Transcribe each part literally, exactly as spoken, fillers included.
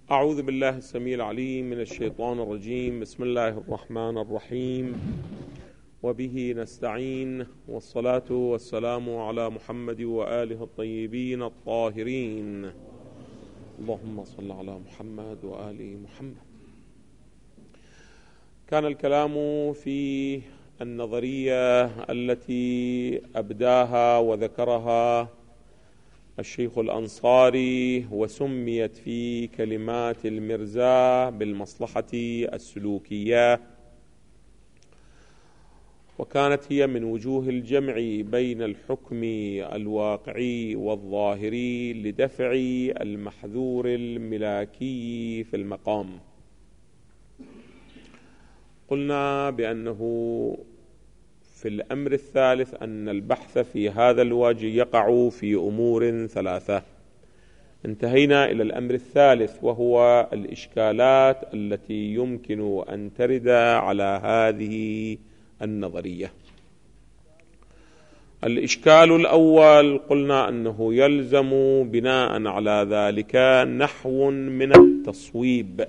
أعوذ بالله السميع العليم من الشيطان الرجيم. بسم الله الرحمن الرحيم، وبه نستعين، والصلاة والسلام على محمد وآله الطيبين الطاهرين. اللهم صل على محمد وآل محمد. كان الكلام في النظرية التي أبداها وذكرها الشيخ الأنصاري، وسميت في كلمات المرزا بالمصلحة السلوكية، وكانت هي من وجوه الجمع بين الحكم الواقعي والظاهري لدفع المحذور الملاكي في المقام. قلنا بأنه في الأمر الثالث أن البحث في هذا الوجه يقع في أمور ثلاثة. انتهينا إلى الأمر الثالث، وهو الإشكالات التي يمكن أن ترد على هذه النظرية. الإشكال الأول قلنا أنه يلزم بناء على ذلك نحو من التصويب،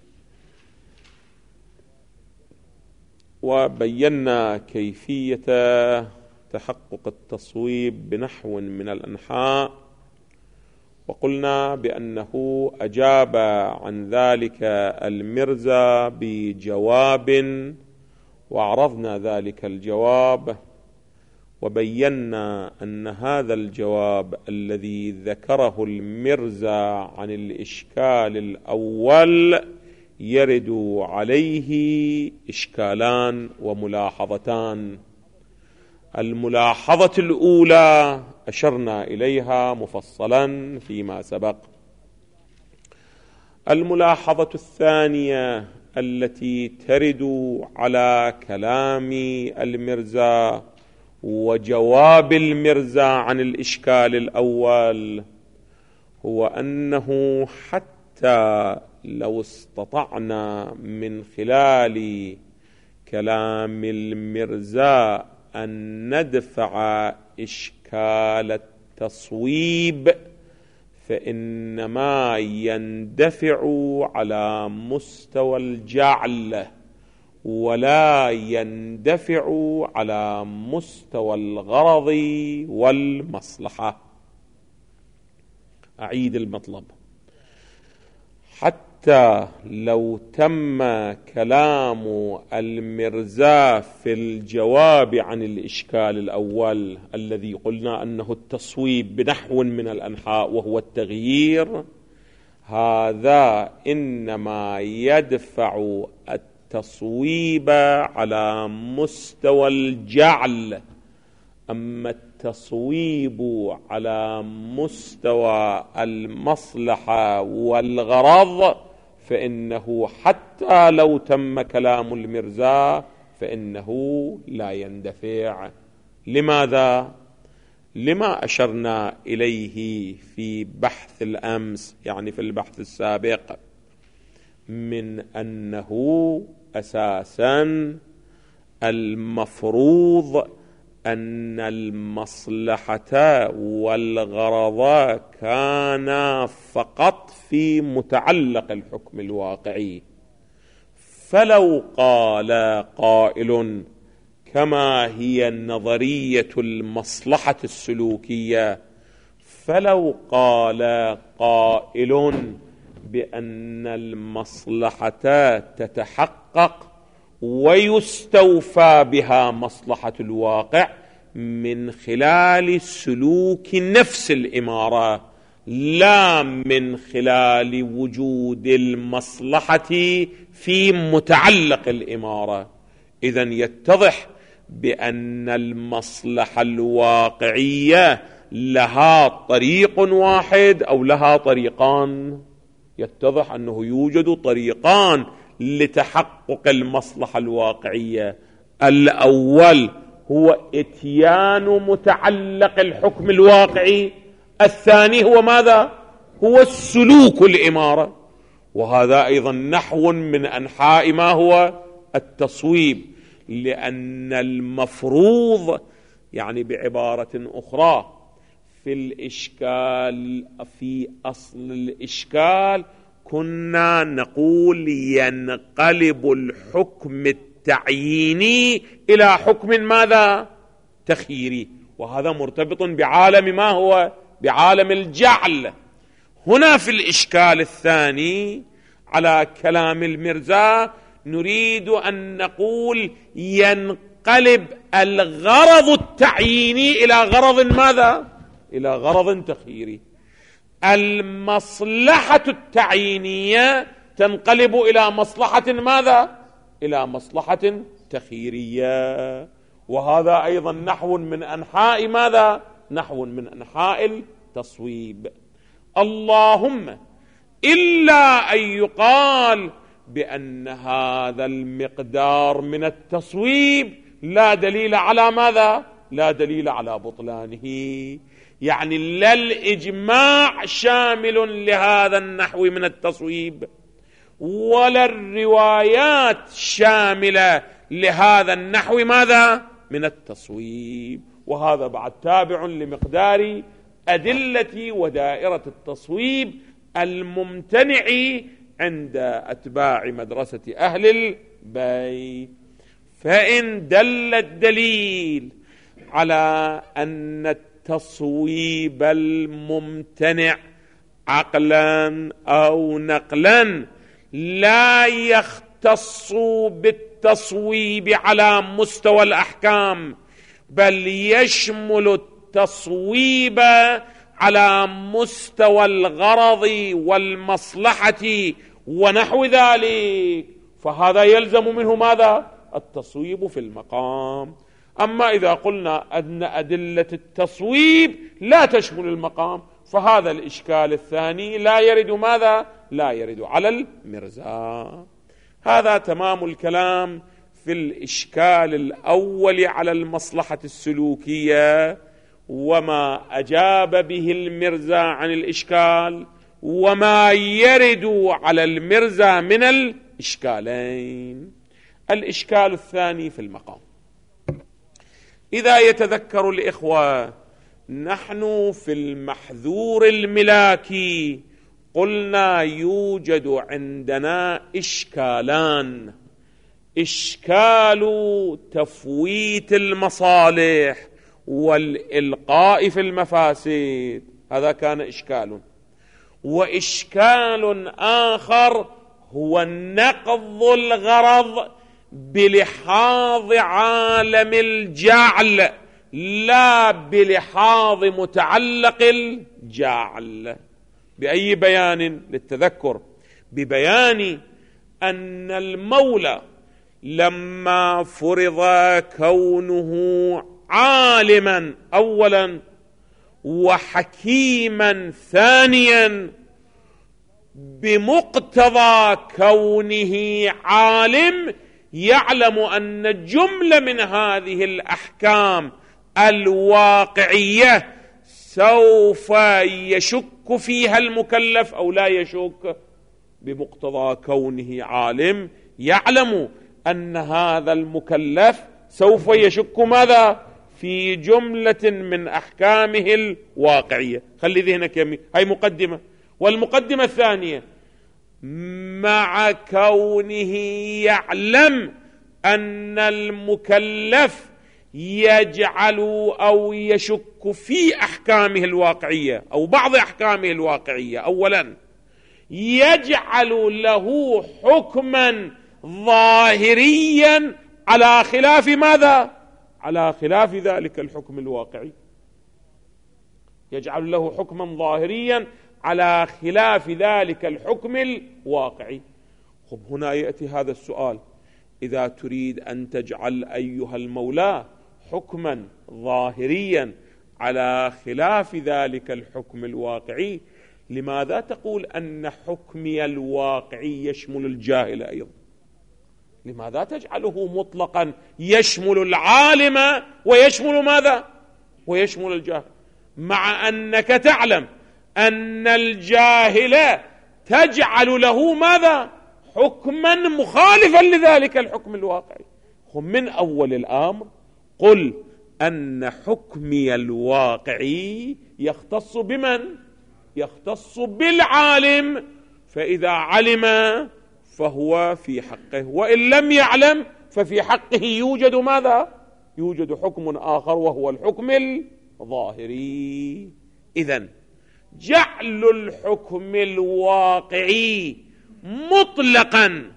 وبينا كيفية تحقق التصويب بنحو من الأنحاء، وقلنا بأنه أجاب عن ذلك المرزا بجواب، وعرضنا ذلك الجواب، وبينا أن هذا الجواب الذي ذكره المرزا عن الإشكال الأول يرد عليه إشكالان وملاحظتان. الملاحظة الأولى أشرنا إليها مفصلا فيما سبق. الملاحظة الثانية التي ترد على كلام المرزا وجواب المرزا عن الإشكال الأول هو أنه حتى لو استطعنا من خلال كلام المرزا أن ندفع إشكال التصويب، فإنما يندفع على مستوى الجعل ولا يندفع على مستوى الغرض والمصلحة. أعيد المطلب: حتى لو تم كلام المرزا في الجواب عن الإشكال الأول الذي قلنا أنه التصويب بنحو من الأنحاء وهو التغيير، هذا إنما يدفع التصويب على مستوى الجعل، أما التصويب على مستوى المصلحة والغرض فإنه حتى لو تم كلام المرزا فإنه لا يندفع. لماذا؟ لما أشرنا إليه في بحث الأمس، يعني في البحث السابق، من أنه أساسا المفروض أن المصلحة والغرض كانا فقط في متعلق الحكم الواقعي. فلو قال قائل كما هي نظرية المصلحة السلوكية، فلو قال قائل بأن المصلحة تتحقق ويستوفى بها مصلحة الواقع من خلال سلوك نفس الإمارة، لا من خلال وجود المصلحة في متعلق الإمارة، إذن يتضح بأن المصلحة الواقعية لها طريق واحد أو لها طريقان. يتضح أنه يوجد طريقان لتحقق المصلحة الواقعية. الأول هو إتيان متعلق الحكم الواقعي، الثاني هو ماذا؟ هو السلوك الإمارة، وهذا أيضا نحو من أنحاء ما هو التصويب، لأن المفروض، يعني بعبارة أخرى، في الإشكال، في أصل الإشكال كنا نقول ينقلب الحكم التعييني إلى حكم ماذا؟ تخييري، وهذا مرتبط بعالم ما هو؟ بعالم الجعل. هنا في الإشكال الثاني على كلام المرزا نريد أن نقول ينقلب الغرض التعييني إلى غرض ماذا؟ إلى غرض تخييري. المصلحة التعيينية تنقلب إلى مصلحة ماذا؟ إلى مصلحة تخييرية. وهذا أيضا نحو من أنحاء ماذا؟ نحو من أنحاء التصويب. اللهم إلا أن يقال بأن هذا المقدار من التصويب لا دليل على ماذا؟ لا دليل على بطلانه، يعني لا الإجماع شامل لهذا النحو من التصويب ولا الروايات شاملة لهذا النحو ماذا؟ من التصويب. وهذا بعد تابع لمقدار أدلة ودائرة التصويب الممتنع عند أتباع مدرسة أهل البيت. فإن دل الدليل على أن التصويب الممتنع عقلا أو نقلا لا يختص بالتصويب على مستوى الأحكام، بل يشمل التصويب على مستوى الغرض والمصلحة ونحو ذلك، فهذا يلزم منه ماذا؟ التصويب في المقام. أما إذا قلنا أن أدلة التصويب لا تشمل المقام فهذا الإشكال الثاني لا يرد ماذا؟ لا يرد على المرزا. هذا تمام الكلام في الإشكال الأول على المصلحة السلوكية وما أجاب به المرزا عن الإشكال وما يرد على المرزا من الإشكالين. الإشكال الثاني في المقام. إذا يتذكر الإخوة نحن في المحذور الملاكي قلنا يوجد عندنا إشكالان: إشكال تفويت المصالح والإلقاء في المفاسد، هذا كان إشكال. وإشكال آخر هو نقض الغرض بلحاظ عالم الجعل لا بلحاظ متعلق الجعل. بأي بيان للتذكر؟ ببيان أن المولى لما فرض كونه عالما أولا وحكيما ثانيا، بمقتضى كونه عالم يعلم أن جملة من هذه الأحكام الواقعية سوف يشك فيها المكلف أو لا يشك. بمقتضى كونه عالم يعلم أن هذا المكلف سوف يشك ماذا؟ في جملة من أحكامه الواقعية. خلي ذهنك يمي، هاي مقدمة. والمقدمة الثانية: مع كونه يعلم أن المكلف يجعل أو يشك في أحكامه الواقعية أو بعض أحكامه الواقعية، أولا يجعل له حكما ظاهريا على خلاف ماذا؟ على خلاف ذلك الحكم الواقعي. يجعل له حكما ظاهريا على خلاف ذلك الحكم الواقعي. خب هنا يأتي هذا السؤال: إذا تريد أن تجعل أيها المولى حكما ظاهريا على خلاف ذلك الحكم الواقعي، لماذا تقول أن حكمي الواقعي يشمل الجاهل أيضا؟ لماذا تجعله مطلقا يشمل العالم ويشمل ماذا؟ ويشمل الجاهل، مع أنك تعلم أن الجاهل تجعل له ماذا؟ حكما مخالفا لذلك الحكم الواقعي. هم من أول الأمر قل أن حكمي الواقعي يختص بمن؟ يختص بالعالم، فإذا علم فهو في حقه، وإن لم يعلم ففي حقه يوجد ماذا؟ يوجد حكم آخر وهو الحكم الظاهري. إذن جعل الحكم الواقعي مطلقا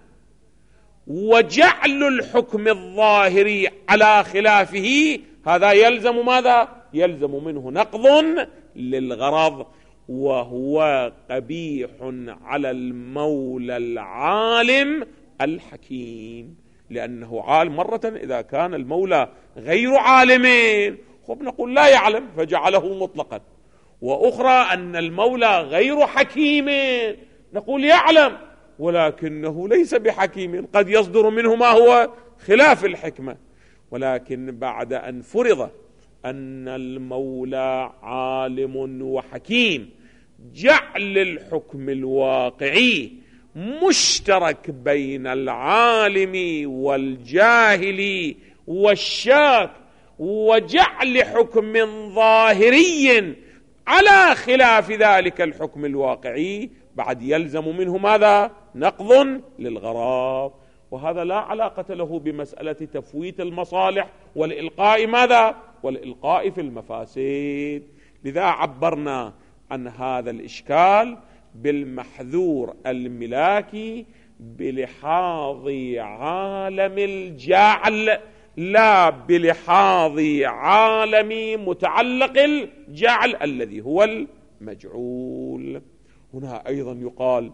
وجعل الحكم الظاهري على خلافه هذا يلزم ماذا؟ يلزم منه نقض للغرض، وهو قبيح على المولى العالم الحكيم، لأنه عالم مرة إذا كان المولى غير عالمين خب نقول لا يعلم فجعله مطلقا، وأخرى أن المولى غير حكيم نقول يعلم ولكنه ليس بحكيم، قد يصدر منه ما هو خلاف الحكمة. ولكن بعد أن فرض أن المولى عالم وحكيم جعل الحكم الواقعي مشترك بين العالم والجاهل والشاك، وجعل حكم ظاهري على خلاف ذلك الحكم الواقعي بعد يلزم منه ماذا؟ نقض للغرض. وهذا لا علاقة له بمسألة تفويت المصالح والإلقاء ماذا؟ والإلقاء في المفاسد. لذا عبرنا عن هذا الإشكال بالمحذور الملاكي بلحاظ عالم الجعل لا بلحاظ عالم متعلق الجعل الذي هو المجعول. هنا أيضا يقال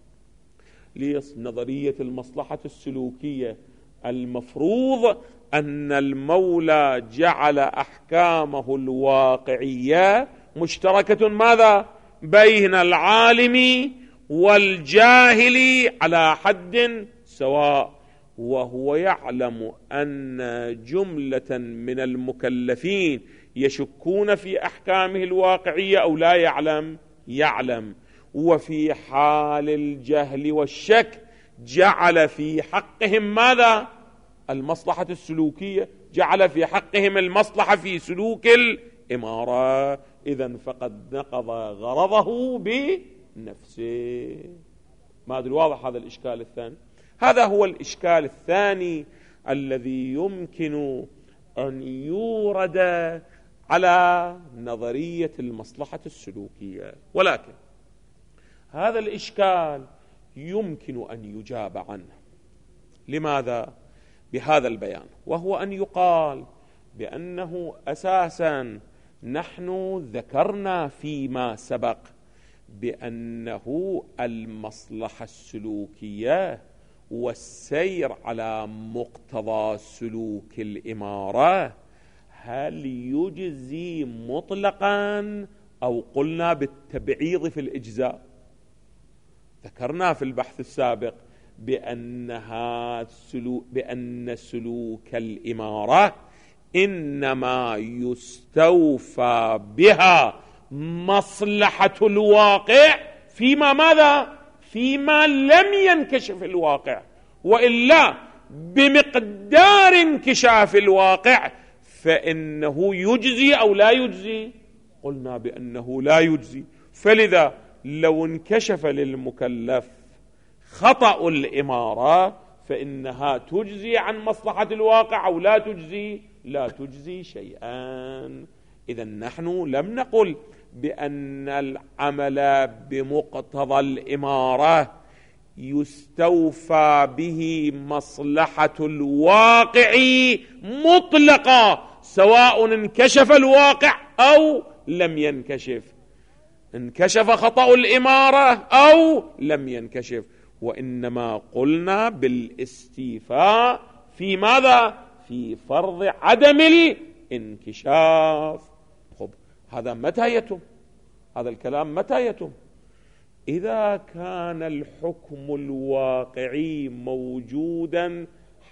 لنظرية المصلحة السلوكية المفروض أن المولى جعل أحكامه الواقعية مشتركة ماذا؟ بين العالم والجاهل على حد سواء، وهو يعلم أن جملة من المكلفين يشكون في أحكامه الواقعية أو لا يعلم؟ يعلم. وفي حال الجهل والشك جعل في حقهم ماذا؟ المصلحة السلوكية، جعل في حقهم المصلحة في سلوك الإمارة. إذن فقد نقض غرضه بنفسه. ما أدري واضح هذا الإشكال الثاني؟ هذا هو الإشكال الثاني الذي يمكن أن يورد على نظرية المصلحة السلوكية، ولكن هذا الإشكال يمكن أن يجاب عنه. لماذا؟ بهذا البيان، وهو أن يقال بأنه أساسا نحن ذكرنا فيما سبق بأنه المصلحة السلوكية والسير على مقتضى سلوك الإمارة هل يجزي مطلقا أو قلنا بالتبعيض في الإجزاء؟ ذكرنا في البحث السابق بأنها سلوك بأن سلوك الإمارة إنما يستوفى بها مصلحة الواقع فيما ماذا؟ فيما لم ينكشف الواقع، وإلا بمقدار انكشاف الواقع فإنه يجزي أو لا يجزي؟ قلنا بأنه لا يجزي. فلذا لو انكشف للمكلف خطأ الإمارة فإنها تجزي عن مصلحة الواقع أو لا تجزي؟ لا تجزي شيئا. إذن نحن لم نقل بأن العمل بمقتضى الإمارة يستوفى به مصلحة الواقع مطلقا سواء انكشف الواقع أو لم ينكشف، انكشف خطأ الإمارة أو لم ينكشف، وإنما قلنا بالاستيفاء في ماذا؟ في فرض عدم الانكشاف. خب هذا متى يتم؟ هذا الكلام متى يتم؟ إذا كان الحكم الواقعي موجودا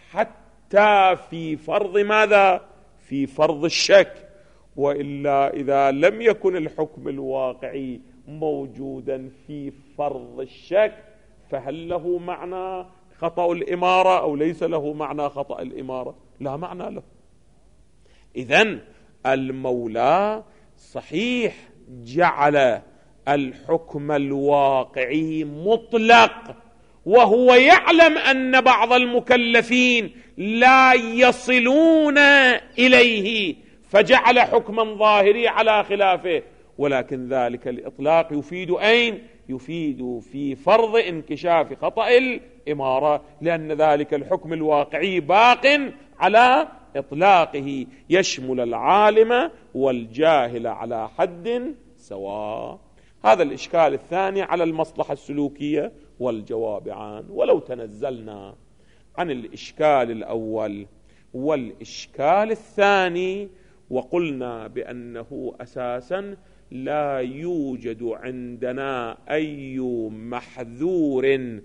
حتى في فرض ماذا؟ في فرض الشك. وإلا إذا لم يكن الحكم الواقعي موجودا في فرض الشك فهل له معنى خطأ الإمارة أو ليس له معنى خطأ الإمارة؟ لا معنى له. إذن المولى صحيح جعل الحكم الواقعي مطلق، وهو يعلم أن بعض المكلفين لا يصلون إليه فجعل حكما ظاهري على خلافه، ولكن ذلك الإطلاق يفيد أين؟ يفيد في فرض انكشاف خطأ الإمارة، لأن ذلك الحكم الواقعي باق على إطلاقه، يشمل العالم والجاهل على حد سواء. هذا الإشكال الثاني على المصلحة السلوكية والجواب عنه. ولو تنزلنا عن الإشكال الأول والإشكال الثاني وقلنا بأنه أساسا لا يوجد عندنا أي محذور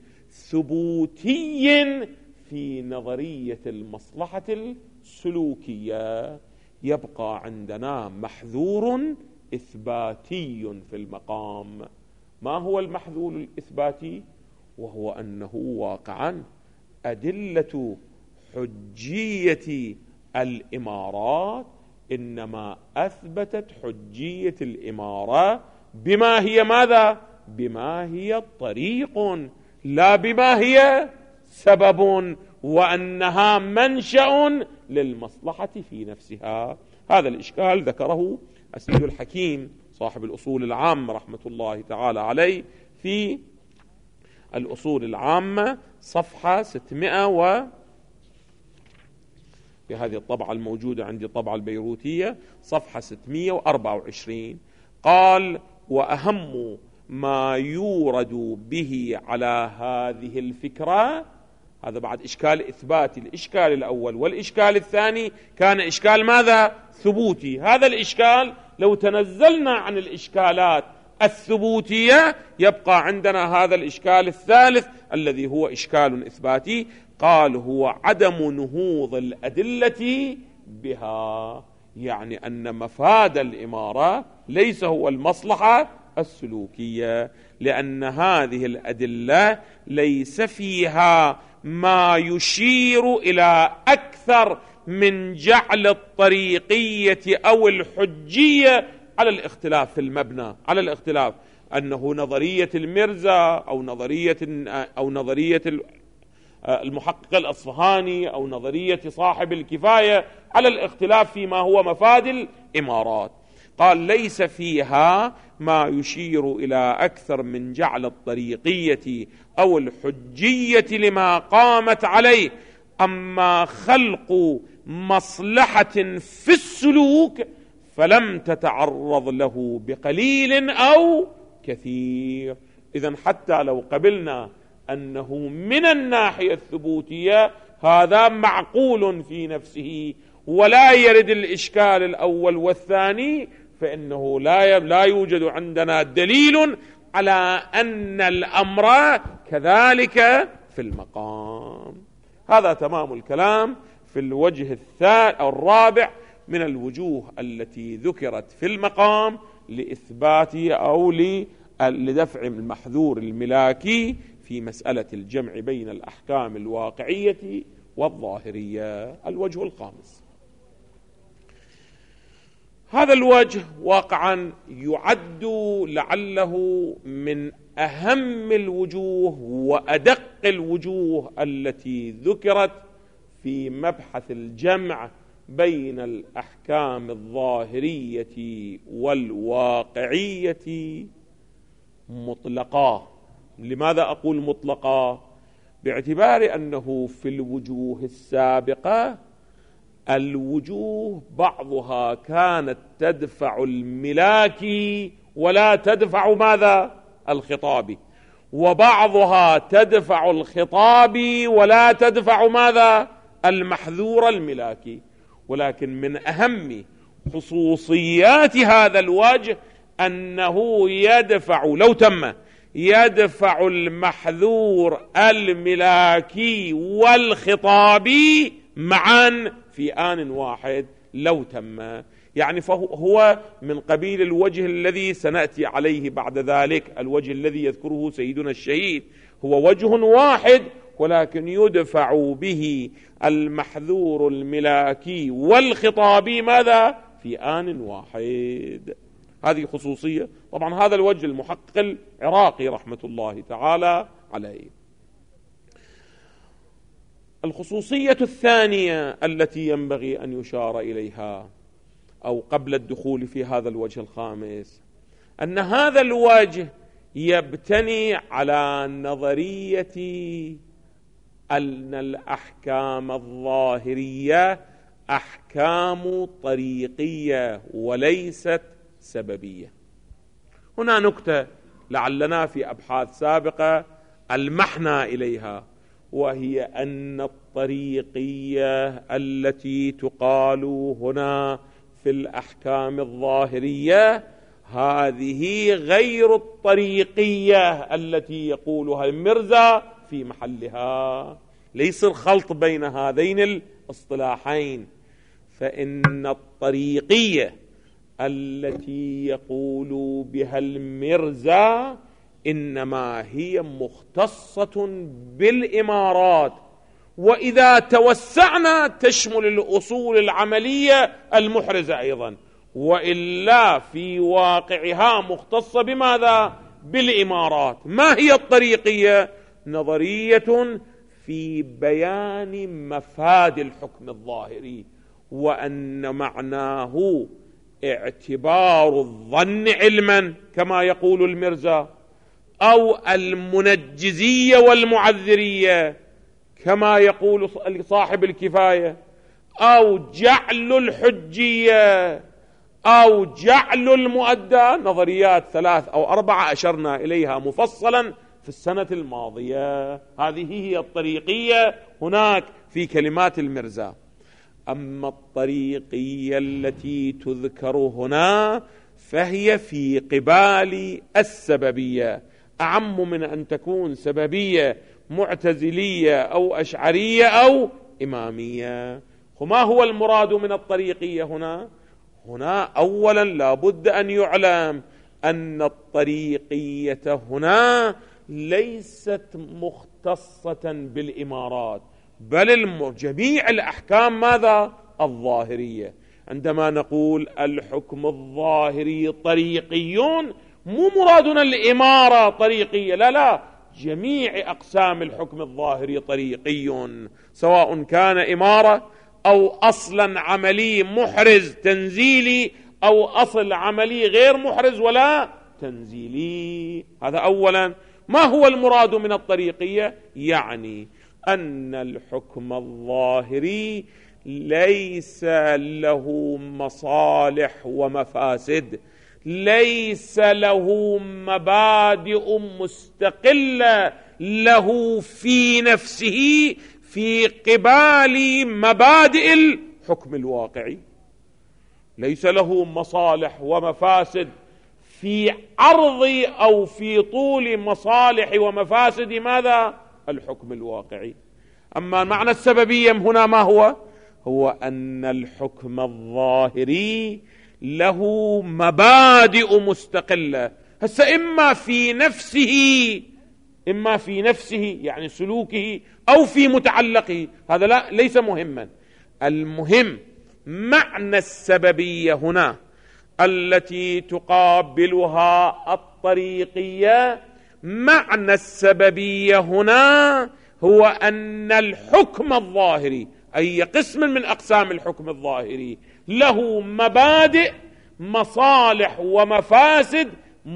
ثبوتي في نظرية المصلحة السلوكية، يبقى عندنا محذور إثباتي في المقام. ما هو المحذور الإثباتي؟ وهو أنه واقعا أدلة حجية الإمارات إنما أثبتت حجية الإمارة بما هي ماذا؟ بما هي طريق، لا بما هي سبب، وأنها منشأ للمصلحة في نفسها. هذا الإشكال ذكره السيد الحكيم صاحب الأصول العامة رحمة الله تعالى عليه في الأصول العامة صفحة ستمائة و في هذه الطبعة الموجودة عندي الطبعة البيروتية صفحة ستمائة وأربعة وعشرين. قال: وأهم ما يورد به على هذه الفكرة، هذا بعد إشكال إثباتي. الإشكال الأول والإشكال الثاني كان إشكال ماذا؟ ثبوتي. هذا الإشكال لو تنزلنا عن الإشكالات الثبوتية يبقى عندنا هذا الإشكال الثالث الذي هو إشكال إثباتي. قال: هو عدم نهوض الأدلة بها، يعني أن مفاد الإمارة ليس هو المصلحة السلوكية، لأن هذه الأدلة ليس فيها ما يشير إلى أكثر من جعل الطريقية أو الحجية على الاختلاف في المبنى، على الاختلاف أنه نظرية المرزا أو نظرية أو نظرية المحقق الأصفهاني أو نظرية صاحب الكفاية، على الاختلاف فيما هو مفاد الإمارات. قال: ليس فيها ما يشير إلى أكثر من جعل الطريقية أو الحجية لما قامت عليه، أما خلق مصلحة في السلوك فلم تتعرض له بقليل أو كثير. إذن حتى لو قبلنا أنه من الناحية الثبوتية هذا معقول في نفسه ولا يرد الإشكال الأول والثاني، فإنه لا لا يوجد عندنا دليل على أن الأمر كذلك في المقام. هذا تمام الكلام في الوجه الثالث أو الرابع من الوجوه التي ذكرت في المقام لإثبات أو لدفع المحذور الملاكي في مسألة الجمع بين الأحكام الواقعية والظاهرية. الوجه الخامس، هذا الوجه واقعا يعد لعله من أهم الوجوه وأدق الوجوه التي ذكرت في مبحث الجمع بين الأحكام الظاهرية والواقعية مطلقا. لماذا أقول مطلقا؟ باعتبار أنه في الوجوه السابقة الوجوه بعضها كانت تدفع الملاكي ولا تدفع ماذا؟ الخطابي، وبعضها تدفع الخطابي ولا تدفع ماذا؟ المحذور الملاكي. ولكن من أهم خصوصيات هذا الوجه أنه يدفع، لو تم يدفع المحذور الملاكي والخطابي معا في آن واحد لو تم. يعني فهو من قبيل الوجه الذي سنأتي عليه بعد ذلك، الوجه الذي يذكره سيدنا الشهيد هو وجه واحد ولكن يدفع به المحذور الملاكي والخطابي ماذا؟ في آن واحد. هذه خصوصية. طبعا هذا الوجه المحقق العراقي رحمة الله تعالى عليه. الخصوصية الثانية التي ينبغي أن يشار إليها أو قبل الدخول في هذا الوجه الخامس، أن هذا الوجه يبتني على نظرية أن الأحكام الظاهرية أحكام طريقية وليست سببية. هنا نكتة لعلنا في أبحاث سابقة ألمحنا إليها، وهي أن الطريقية التي تقال هنا في الأحكام الظاهرية هذه غير الطريقية التي يقولها المرزا في محلها. ليس الخلط بين هذين الاصطلاحين، فإن الطريقية التي يقول بها المرزا إنما هي مختصة بالإمارات، وإذا توسعنا تشمل الأصول العملية المحرزة أيضا، وإلا في واقعها مختصة بماذا؟ بالإمارات. ما هي الطريقية؟ نظرية في بيان مفاد الحكم الظاهري، وأن معناه اعتبار الظن علما كما يقول المرزا، أو المنجزية والمعذرية كما يقول صاحب الكفاية، أو جعل الحجية، أو جعل المؤدى. نظريات ثلاث أو أربعة أشرنا إليها مفصلا في السنة الماضية. هذه هي الطريقية هناك في كلمات المرزا. أما الطريقية التي تذكر هنا فهي في قبال السببية، أعم من أن تكون سببية معتزلية أو أشعرية أو إمامية. وما هو المراد من الطريقية هنا؟ هنا أولا لا بد أن يعلم أن الطريقية هنا ليست مختصة بالإمارات، بل جميع الأحكام ماذا؟ الظاهرية. عندما نقول الحكم الظاهري طريقيون مو مرادنا الإمارة طريقية، لا لا، جميع أقسام الحكم الظاهري طريقي، سواء كان إمارة أو أصلا عملي محرز تنزيلي أو أصل عملي غير محرز ولا تنزيلي. هذا أولا. ما هو المراد من الطريقية؟ يعني أن الحكم الظاهري ليس له مصالح ومفاسد، ليس له مبادئ مستقلة له في نفسه في قبال مبادئ الحكم الواقعي، ليس له مصالح ومفاسد في عرض أو في طول مصالح ومفاسد ماذا؟ الحكم الواقعي. أما معنى السببية هنا ما هو؟ هو أن الحكم الظاهري له مبادئ مستقلة، هسه إما في نفسه إما في نفسه يعني سلوكه، أو في متعلقه. هذا لا ليس مهما. المهم معنى السببية هنا التي تقابلها الطريقية. معنى السببية هنا هو أن الحكم الظاهري أي قسم من أقسام الحكم الظاهري له مبادئ مصالح ومفاسد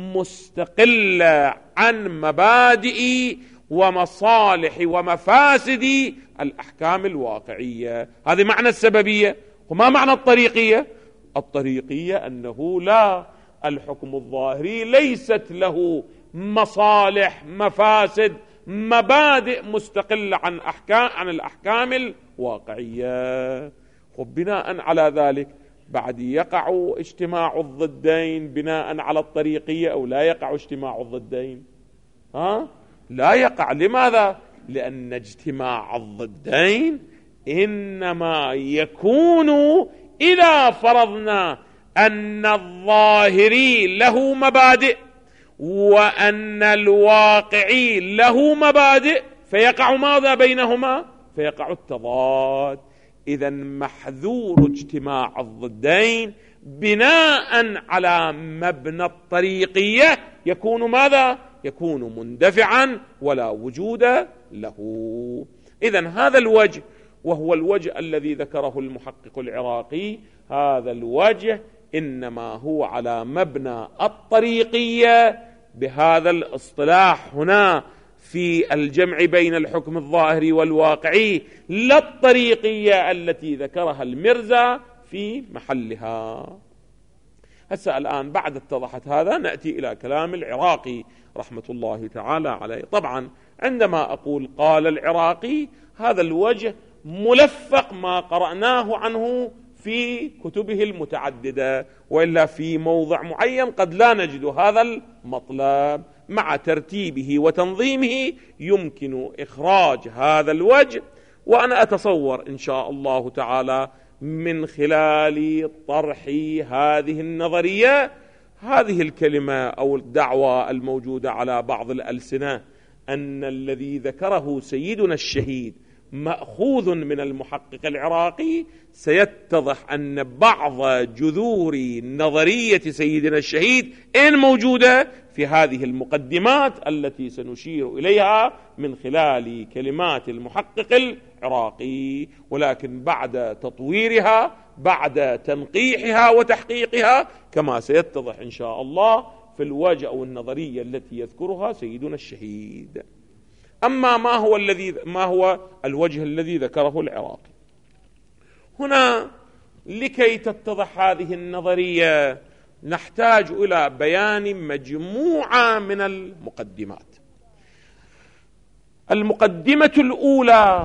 مستقلة عن مبادئ ومصالح ومفاسد الأحكام الواقعية. هذا معنى السببية. وما معنى الطريقية؟ الطريقية أنه لا، الحكم الظاهري ليست له مصالح مفاسد مبادئ مستقلة عن أحكام عن الأحكام الواقعية. وبناء على ذلك بعد يقع اجتماع الضدين بناء على الطريقية أو لا يقع اجتماع الضدين؟ ها؟ لا يقع. لماذا؟ لأن اجتماع الضدين إنما يكون إذا فرضنا أن الظاهري له مبادئ وأن الواقعي له مبادئ، فيقع ماذا بينهما؟ فيقع التضاد. إذن محذور اجتماع الضدين بناء على مبنى الطريقية يكون ماذا؟ يكون مندفعا ولا وجود له. إذن هذا الوجه، وهو الوجه الذي ذكره المحقق العراقي، هذا الوجه إنما هو على مبنى الطريقية بهذا الاصطلاح هنا في الجمع بين الحكم الظاهري والواقعي، لا الطريقية التي ذكرها المرزا في محلها. هسه الآن بعد اتضحت هذا نأتي إلى كلام العراقي رحمة الله تعالى عليه. طبعا عندما أقول قال العراقي، هذا الوجه ملفق ما قرأناه عنه في كتبه المتعددة، وإلا في موضع معين قد لا نجد هذا المطلب. مع ترتيبه وتنظيمه يمكن إخراج هذا الوجه، وأنا أتصور إن شاء الله تعالى من خلال طرح هذه النظرية، هذه الكلمة أو الدعوة الموجودة على بعض الألسنة أن الذي ذكره سيدنا الشهيد مأخوذ من المحقق العراقي، سيتضح أن بعض جذور نظرية سيدنا الشهيد إن موجودة في هذه المقدمات التي سنشير إليها من خلال كلمات المحقق العراقي، ولكن بعد تطويرها، بعد تنقيحها وتحقيقها، كما سيتضح إن شاء الله في الوجه أو النظرية التي يذكرها سيدنا الشهيد. أما ما هو الذي ما هو الوجه الذي ذكره العراقي هنا، لكي تتضح هذه النظرية نحتاج إلى بيان مجموعة من المقدمات. المقدمة الأولى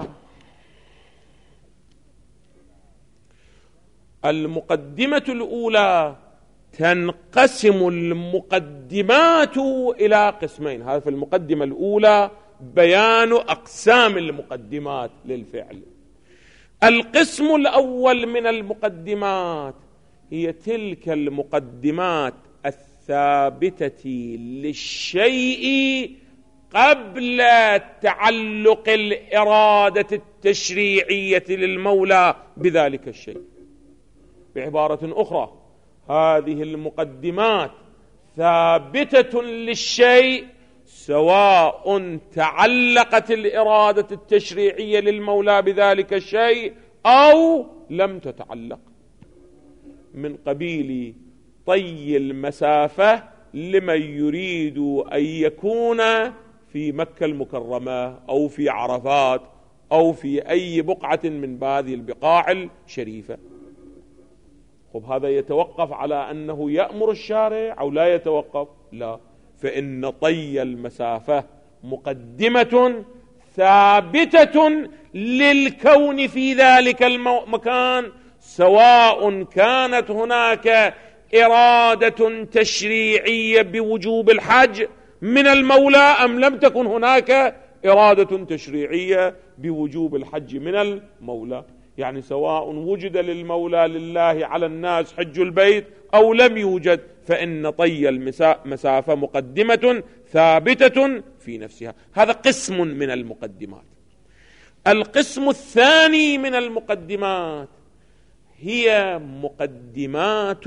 المقدمة الأولى تنقسم المقدمات إلى قسمين. هذا في المقدمة الأولى بيان أقسام المقدمات للفعل. القسم الأول من المقدمات هي تلك المقدمات الثابتة للشيء قبل تعلق الإرادة التشريعية للمولى بذلك الشيء. بعبارة أخرى، هذه المقدمات ثابتة للشيء سواء تعلقت الإرادة التشريعية للمولى بذلك الشيء أو لم تتعلق، من قبيل طي المسافة لمن يريد أن يكون في مكة المكرمة أو في عرفات أو في أي بقعة من هذه البقاع الشريفة. خب هذا يتوقف على أنه يأمر الشارع أو لا يتوقف؟ لا، فإن طي المسافة مقدمة ثابتة للكون في ذلك المكان، سواء كانت هناك إرادة تشريعية بوجوب الحج من المولى أم لم تكن هناك إرادة تشريعية بوجوب الحج من المولى. يعني سواء وجد للمولى لله على الناس حج البيت أو لم يوجد، فإن طي المسافة مقدمة ثابتة في نفسها. هذا قسم من المقدمات. القسم الثاني من المقدمات هي مقدمات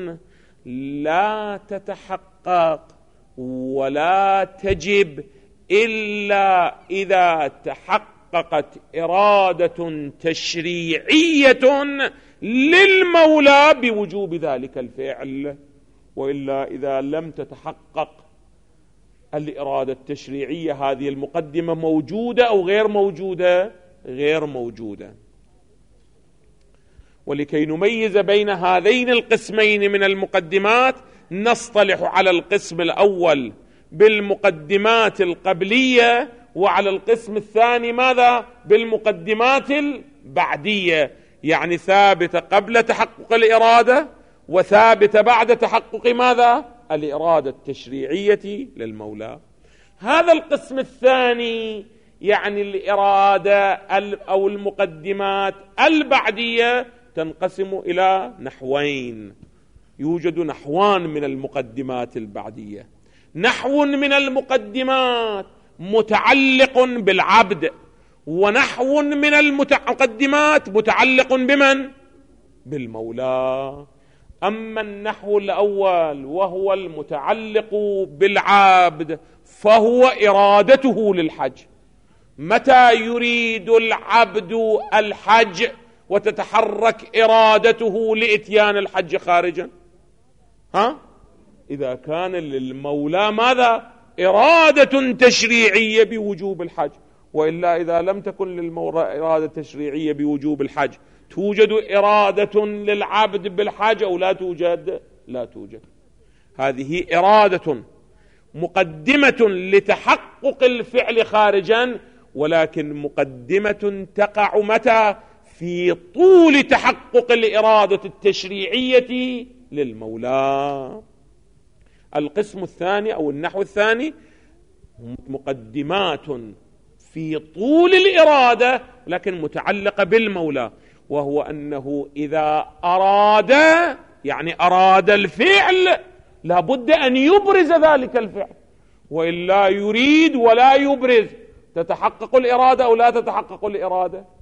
لا تتحقق ولا تجب إلا إذا تحققت إرادة تشريعية للمولى بوجوب ذلك الفعل، وإلا إذا لم تتحقق الإرادة التشريعية هذه المقدمة موجودة أو غير موجودة؟ غير موجودة. ولكي نميز بين هذين القسمين من المقدمات نصطلح على القسم الأول بالمقدمات القبلية، وعلى القسم الثاني ماذا؟ بالمقدمات البعدية، يعني ثابتة قبل تحقق الإرادة وثابتة بعد تحقق ماذا؟ الإرادة التشريعية للمولى. هذا القسم الثاني يعني الإرادة أو المقدمات البعدية تنقسم إلى نحوين. يوجد نحوان من المقدمات البعدية. نحو من المقدمات متعلق بالعبد، ونحو من المقدمات متعلق بمن؟ بالمولى. أما النحو الأول وهو المتعلق بالعبد فهو إرادته للحج. متى يريد العبد الحج وتتحرك إرادته لإتيان الحج خارجا؟ ها؟ إذا كان للمولى ماذا؟ إرادة تشريعية بوجوب الحج. وإلا إذا لم تكن للمولى إرادة تشريعية بوجوب الحج، توجد إرادة للعبد بالحج أو لا توجد؟ لا توجد. هذه إرادة مقدمة لتحقق الفعل خارجا، ولكن مقدمة تقع متى؟ في طول تحقق الإرادة التشريعية للمولى. القسم الثاني أو النحو الثاني مقدمات في طول الإرادة لكن متعلقة بالمولى، وهو أنه إذا أراد يعني أراد الفعل لابد أن يبرز ذلك الفعل، وإلا يريد ولا يبرز، تتحقق الإرادة أو لا تتحقق الإرادة؟